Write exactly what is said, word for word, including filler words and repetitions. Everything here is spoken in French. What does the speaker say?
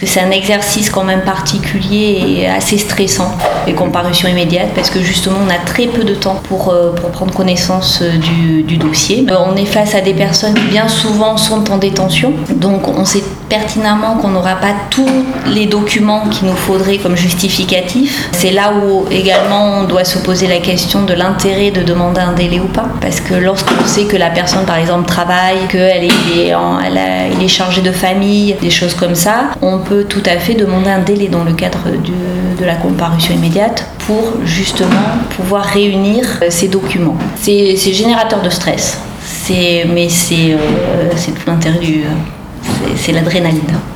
C'est un exercice quand même particulier et assez stressant, les comparutions immédiates, parce que justement on a très peu de temps pour, euh, pour prendre connaissance du, du dossier. Euh, on est face à des personnes qui bien souvent sont en détention, donc on sait pertinemment qu'on n'aura pas tous les documents qu'il nous faudrait comme justificatifs. C'est là où également on doit se poser la question de l'intérêt de demander un délai ou pas, parce que lorsqu'on sait que la personne par exemple travaille, qu'elle est, en, elle a, elle est chargée de famille, des choses comme ça, on peut peut tout à fait demander un délai dans le cadre du, de la comparution immédiate pour justement pouvoir réunir ces documents. C'est, c'est générateur de stress, c'est, mais c'est, euh, c'est tout l'intérêt du... c'est, c'est l'adrénaline.